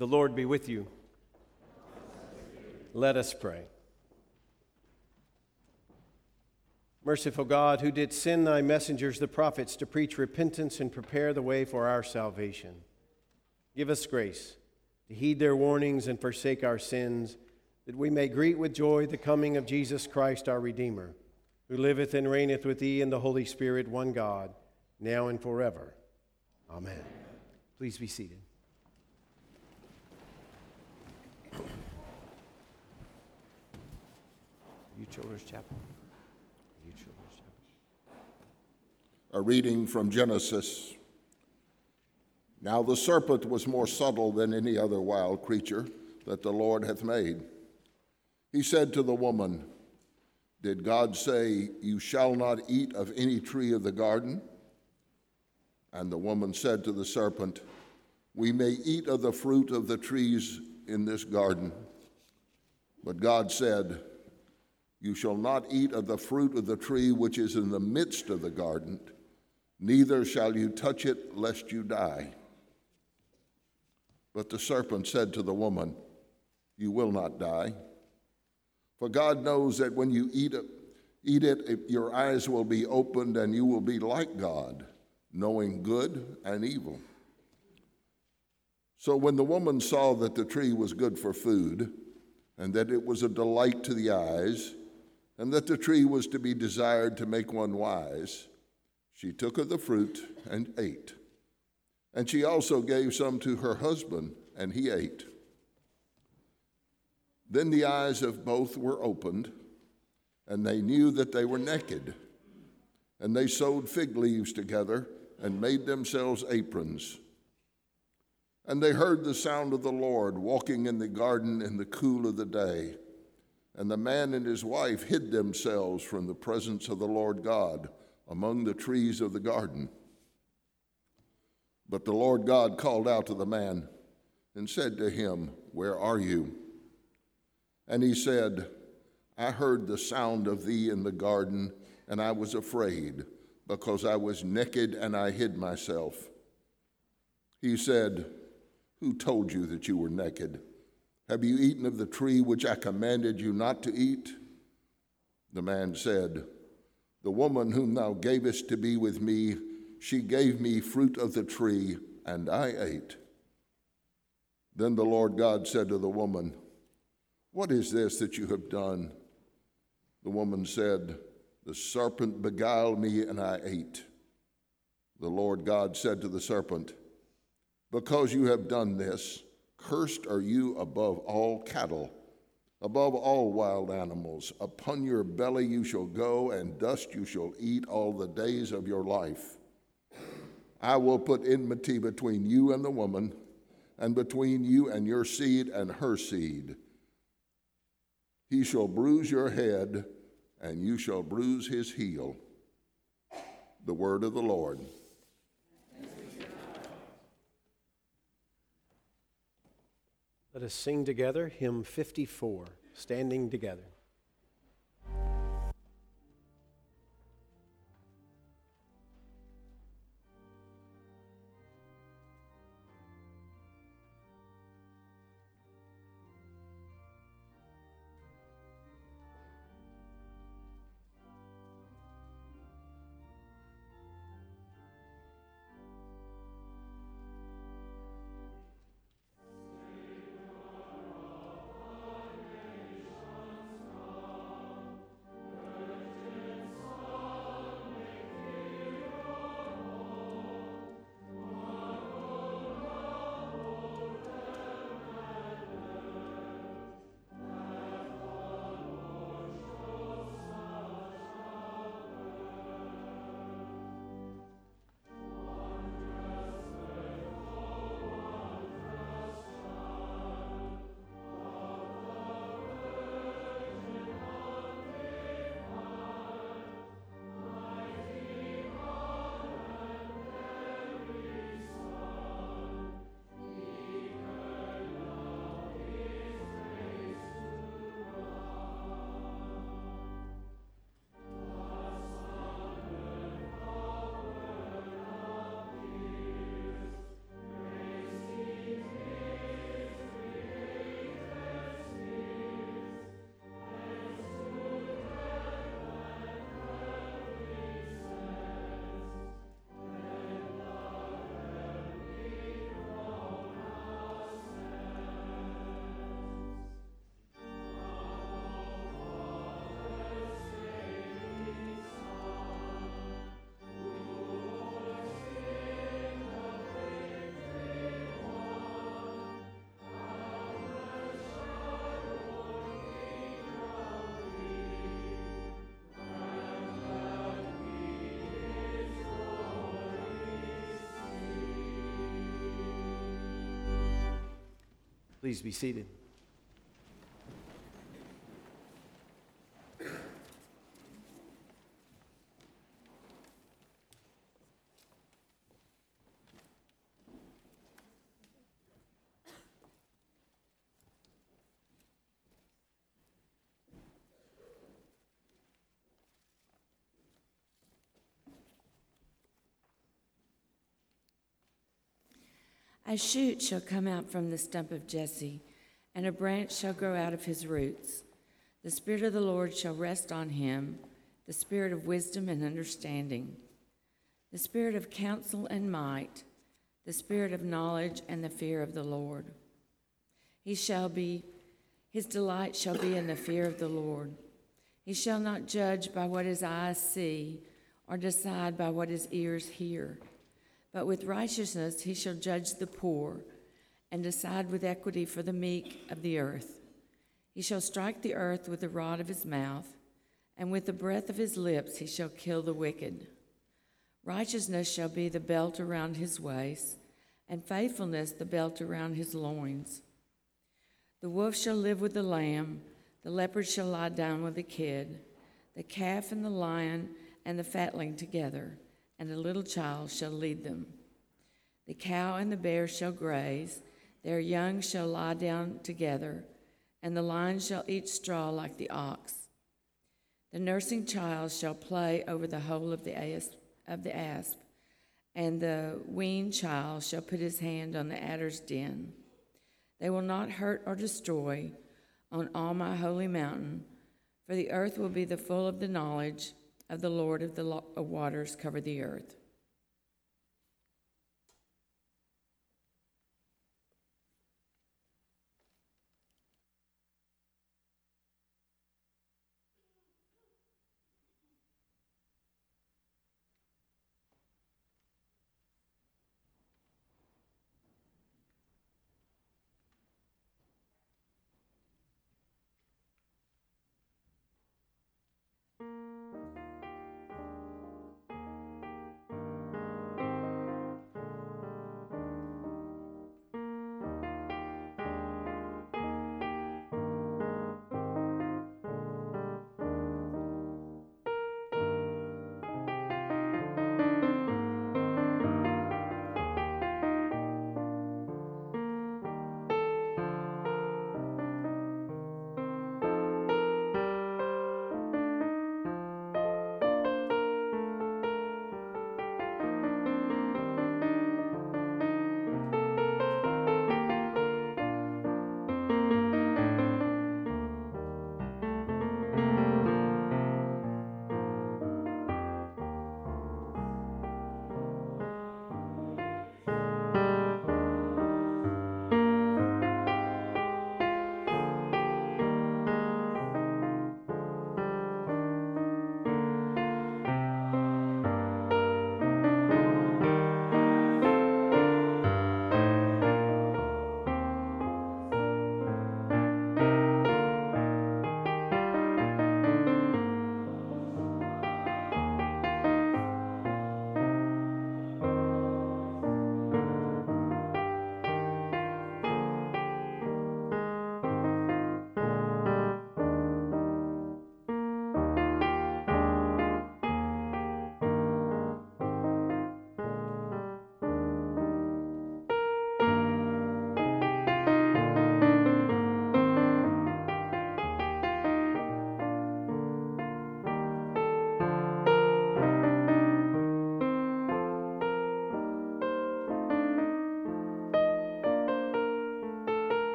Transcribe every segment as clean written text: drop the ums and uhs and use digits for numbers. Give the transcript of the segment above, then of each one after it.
The Lord be with you. Let us pray. Merciful God, who did send thy messengers, the prophets, to preach repentance and prepare the way for our salvation, give us grace to heed their warnings and forsake our sins, that we may greet with joy the coming of Jesus Christ, our Redeemer, who liveth and reigneth with thee in the Holy Spirit, one God, now and forever. Amen. Please be seated. You Children's Chapel. You Children's Chapel. A reading from Genesis. Now the serpent was more subtle than any other wild creature that the Lord hath made. He said to the woman, Did God say, You shall not eat of any tree of the garden? And the woman said to the serpent, We may eat of the fruit of the trees in this garden. But God said, You shall not eat of the fruit of the tree which is in the midst of the garden, neither shall you touch it, lest you die. But the serpent said to the woman, You will not die. For God knows that when you eat it, your eyes will be opened, and you will be like God, knowing good and evil. So when the woman saw that the tree was good for food, and that it was a delight to the eyes, and that the tree was to be desired to make one wise, she took of the fruit and ate. And she also gave some to her husband, and he ate. Then the eyes of both were opened, and they knew that they were naked. And they sewed fig leaves together and made themselves aprons. And they heard the sound of the Lord walking in the garden in the cool of the day. And the man and his wife hid themselves from the presence of the Lord God among the trees of the garden. But the Lord God called out to the man and said to him, Where are you? And he said, I heard the sound of thee in the garden, and I was afraid, because I was naked and I hid myself. He said, Who told you that you were naked? Have you eaten of the tree which I commanded you not to eat? The man said, The woman whom thou gavest to be with me, she gave me fruit of the tree, and I ate. Then the Lord God said to the woman, What is this that you have done? The woman said, The serpent beguiled me, and I ate. The Lord God said to the serpent, Because you have done this, cursed are you above all cattle, above all wild animals. Upon your belly you shall go, and dust you shall eat all the days of your life. I will put enmity between you and the woman, and between you and your seed and her seed. He shall bruise your head, and you shall bruise his heel. The word of the Lord. Let us sing together hymn 54, Standing Together. Please be seated. A shoot shall come out from the stump of Jesse, and a branch shall grow out of his roots. The Spirit of the Lord shall rest on him, the Spirit of wisdom and understanding, the Spirit of counsel and might, the Spirit of knowledge and the fear of the Lord. His delight shall be in the fear of the Lord. He shall not judge by what his eyes see, or decide by what his ears hear. But with righteousness he shall judge the poor, and decide with equity for the meek of the earth. He shall strike the earth with the rod of his mouth, and with the breath of his lips he shall kill the wicked. Righteousness shall be the belt around his waist, and faithfulness the belt around his loins. The wolf shall live with the lamb, the leopard shall lie down with the kid, the calf and the lion and the fatling together, and a little child shall lead them. The cow and the bear shall graze, their young shall lie down together, and the lion shall eat straw like the ox. The nursing child shall play over the hole of the asp, and the weaned child shall put his hand on the adder's den. They will not hurt or destroy on all my holy mountain, for the earth will be full of the knowledge of the Lord of the waters cover the earth.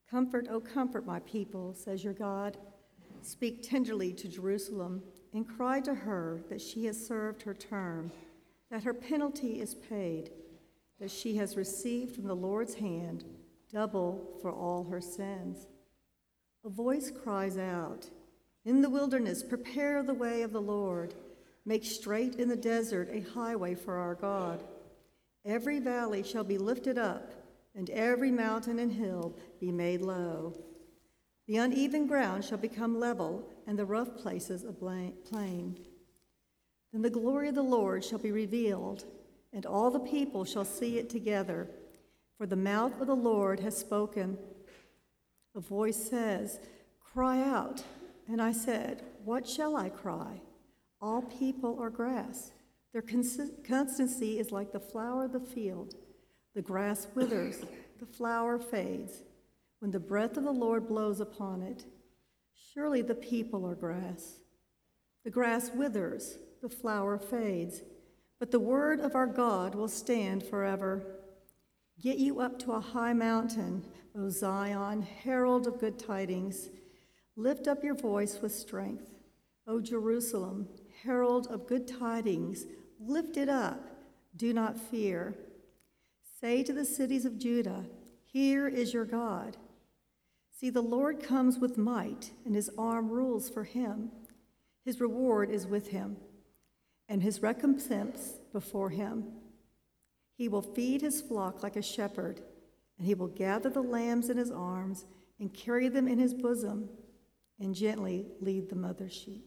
Comfort, O comfort my people, says your God. Speak tenderly to Jerusalem and cry to her that she has served her term, that her penalty is paid, that she has received from the Lord's hand double for all her sins. A voice cries out, "In the wilderness, prepare the way of the Lord. Make straight in the desert a highway for our God. Every valley shall be lifted up, and every mountain and hill be made low. The uneven ground shall become level, and the rough places a plain. Then the glory of the Lord shall be revealed, and all the people shall see it together, for the mouth of the Lord has spoken." A voice says, "Cry out." And I said, "What shall I cry?" All people are grass. Their constancy is like the flower of the field. The grass withers, the flower fades, when the breath of the Lord blows upon it. Surely the people are grass. The grass withers, the flower fades, but the word of our God will stand forever. Get you up to a high mountain, O Zion, herald of good tidings. Lift up your voice with strength. O Jerusalem, herald of good tidings, lift it up, do not fear. Say to the cities of Judah, "Here is your God." See, the Lord comes with might, and his arm rules for him. His reward is with him, and his recompense before him. He will feed his flock like a shepherd, and he will gather the lambs in his arms and carry them in his bosom, and gently lead the mother sheep.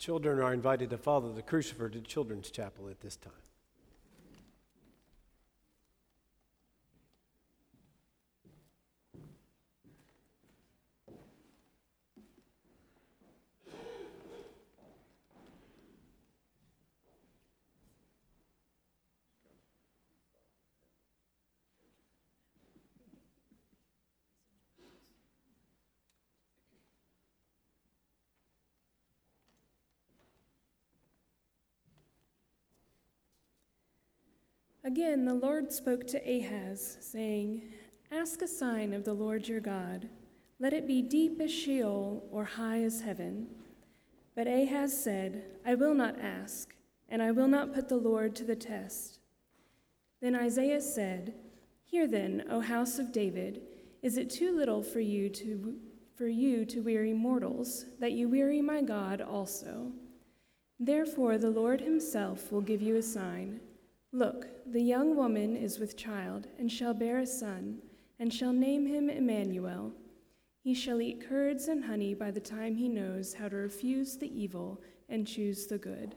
children are invited to follow the crucifer to Children's Chapel at this time. Again, the Lord spoke to Ahaz, saying, "Ask a sign of the Lord your God. Let it be deep as Sheol or high as heaven." But Ahaz said, "I will not ask, and I will not put the Lord to the test." Then Isaiah said, "Hear then, O house of David, is it too little for you to weary mortals, that you weary my God also? Therefore the Lord himself will give you a sign. Look, the young woman is with child, and shall bear a son, and shall name him Emmanuel. He shall eat curds and honey by the time he knows how to refuse the evil and choose the good."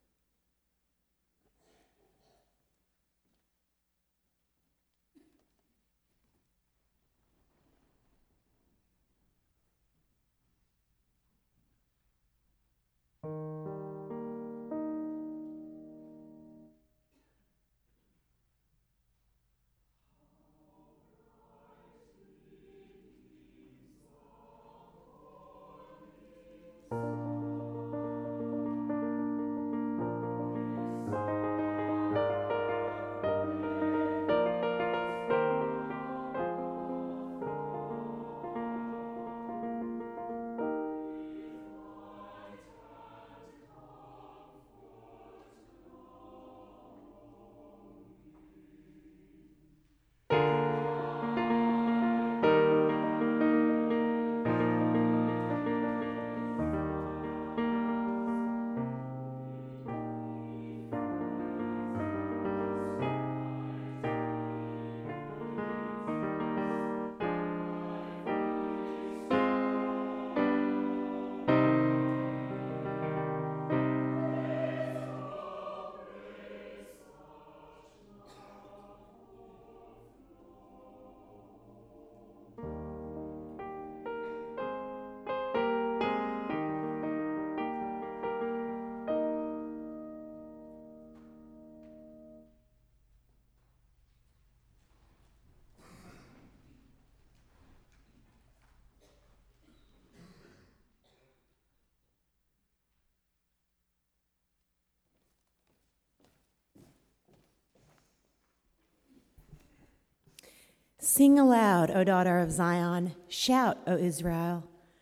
Sing aloud, O daughter of Zion. Shout, O Israel.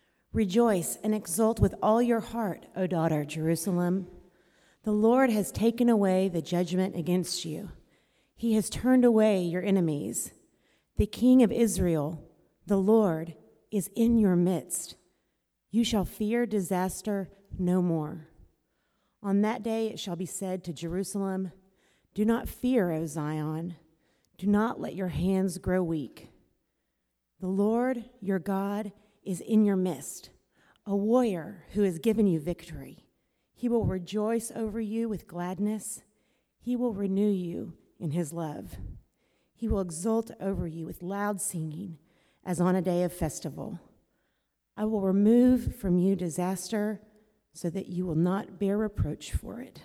Rejoice and exult with all your heart, O daughter Jerusalem. The Lord has taken away the judgment against you. He has turned away your enemies. The King of Israel, the Lord, is in your midst. You shall fear disaster no more. On that day it shall be said to Jerusalem, "Do not fear, O Zion. Do not let your hands grow weak. The Lord, your God, is in your midst, a warrior who has given you victory. He will rejoice over you with gladness. He will renew you in his love. He will exult over you with loud singing, as on a day of festival. I will remove from you disaster so that you will not bear reproach for it."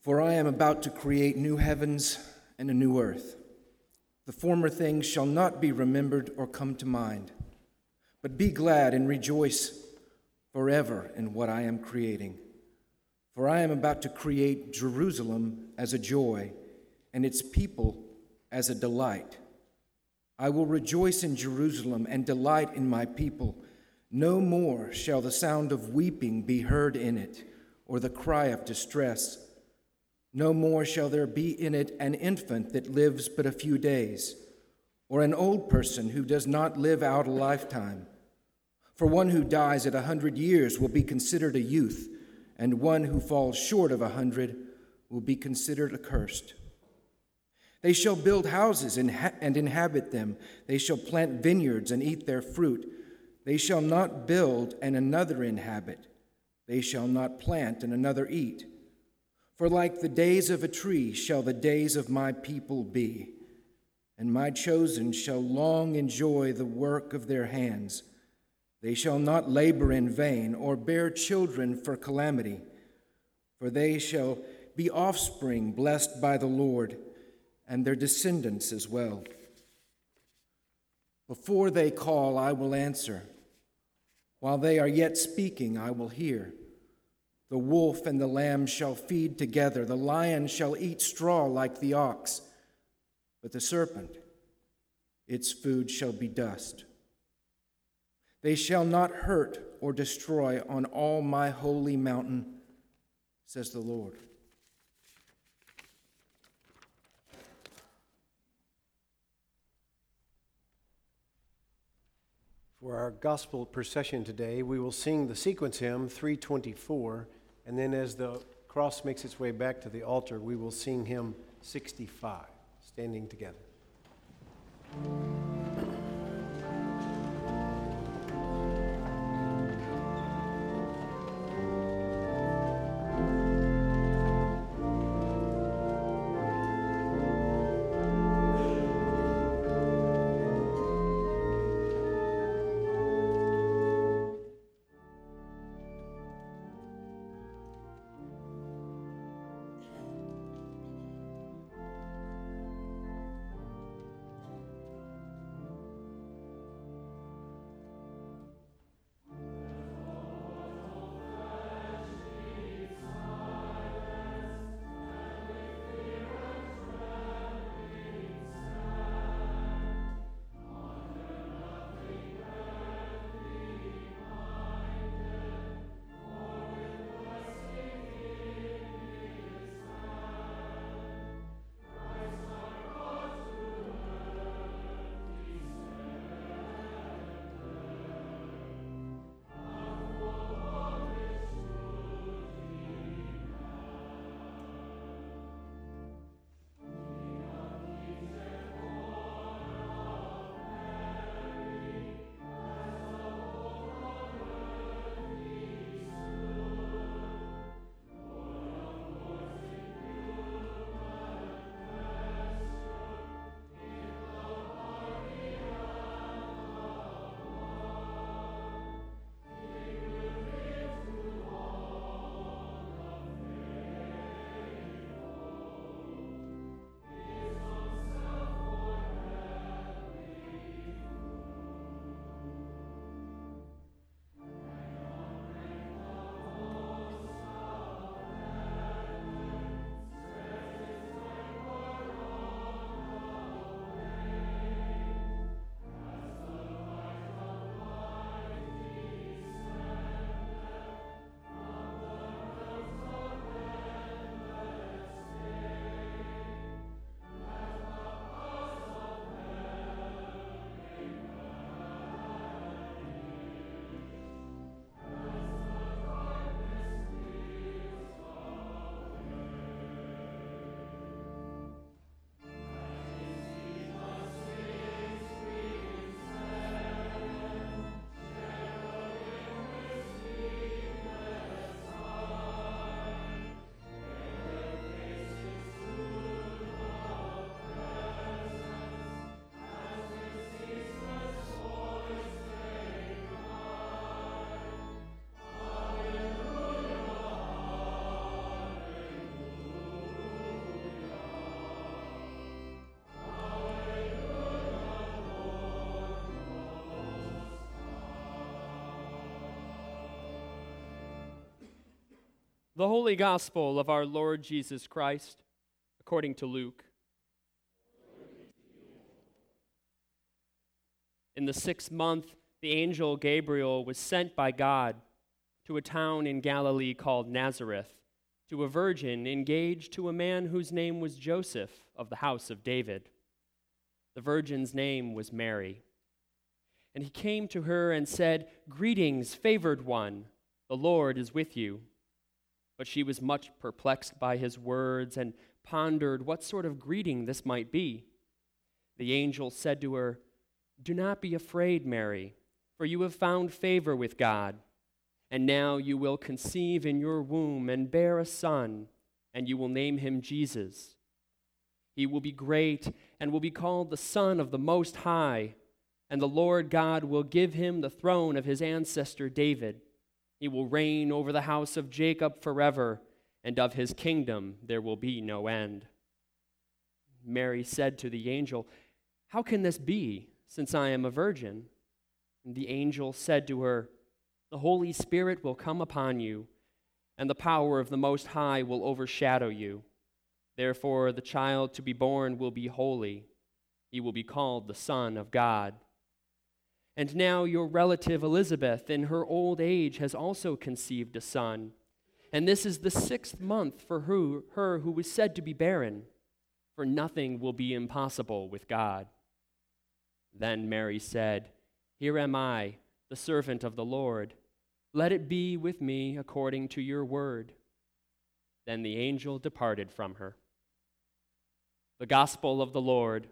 For I am about to create new heavens and a new earth. The former things shall not be remembered or come to mind. But be glad and rejoice forever in what I am creating. For I am about to create Jerusalem as a joy, and its people as a delight. I will rejoice in Jerusalem and delight in my people. No more shall the sound of weeping be heard in it, or the cry of distress. No more shall there be in it an infant that lives but a few days, or an old person who does not live out a lifetime. For one who dies at 100 years will be considered a youth, and one who falls short of 100 will be considered accursed. They shall build houses and inhabit them. They shall plant vineyards and eat their fruit. They shall not build and another inhabit. They shall not plant and another eat. For like the days of a tree shall the days of my people be, and my chosen shall long enjoy the work of their hands. They shall not labor in vain or bear children for calamity, for they shall be offspring blessed by the Lord, and their descendants as well. Before they call, I will answer. While they are yet speaking, I will hear. The wolf and the lamb shall feed together. The lion shall eat straw like the ox, but the serpent, its food shall be dust. They shall not hurt or destroy on all my holy mountain, says the Lord. For our gospel procession today, we will sing the sequence hymn 324, and then as the cross makes its way back to the altar, we will sing hymn 65, standing together. The Holy Gospel of our Lord Jesus Christ, according to Luke. In the 6th month, the angel Gabriel was sent by God to a town in Galilee called Nazareth, to a virgin engaged to a man whose name was Joseph of the house of David. The virgin's name was Mary. And he came to her and said, "Greetings, favored one, the Lord is with you." But she was much perplexed by his words and pondered what sort of greeting this might be. The angel said to her, "Do not be afraid, Mary, for you have found favor with God. And now you will conceive in your womb and bear a son, and you will name him Jesus. He will be great and will be called the Son of the Most High, and the Lord God will give him the throne of his ancestor David. He will reign over the house of Jacob forever, and of his kingdom there will be no end." Mary said to the angel, "How can this be, since I am a virgin?" And the angel said to her, "The Holy Spirit will come upon you, and the power of the Most High will overshadow you. Therefore the child to be born will be holy. He will be called the Son of God. And now your relative Elizabeth, in her old age, has also conceived a son. And this is the 6th month for her who was said to be barren, for nothing will be impossible with God." Then Mary said, "Here am I, the servant of the Lord. Let it be with me according to your word." Then the angel departed from her. The Gospel of the Lord.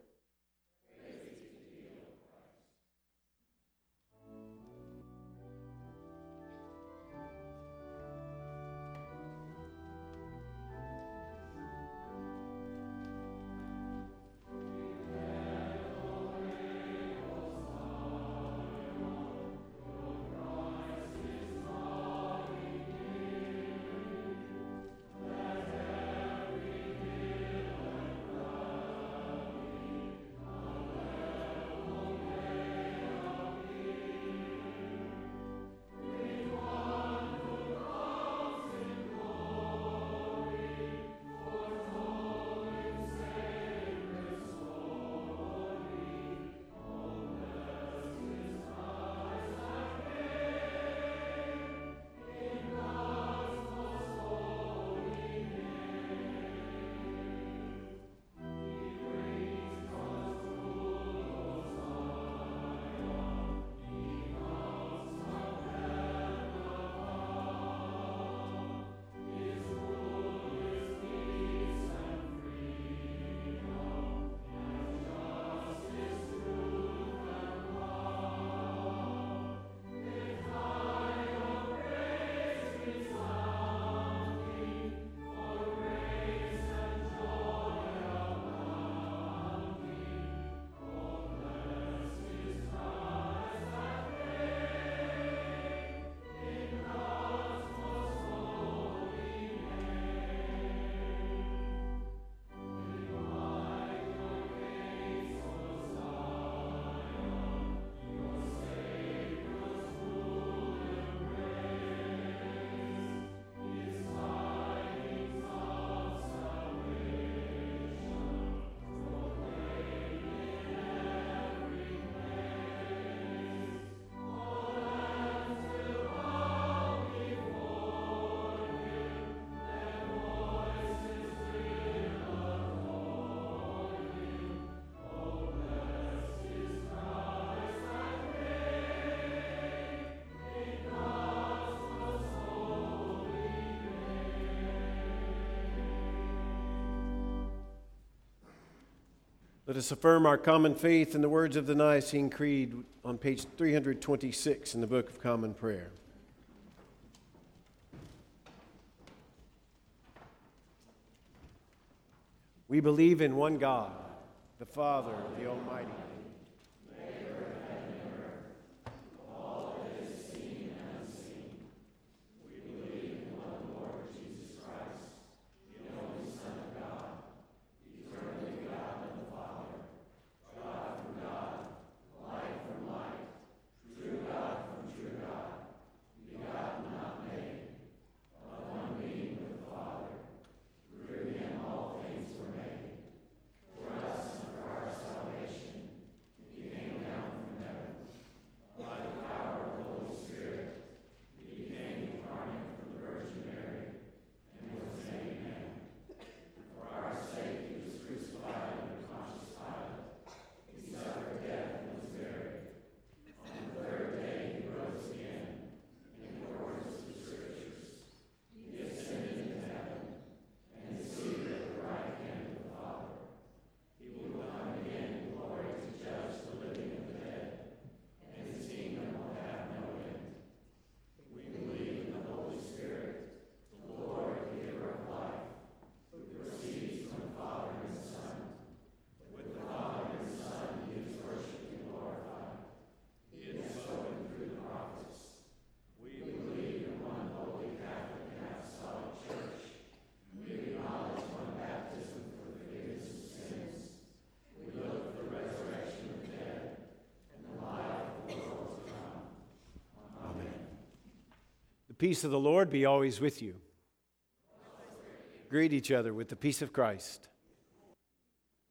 Let us affirm our common faith in the words of the Nicene Creed on page 326 in the Book of Common Prayer. We believe in one God, the Father, the Almighty. Begotten, not made, of one being The peace of the Lord be always with you. Greet each other with the peace of Christ.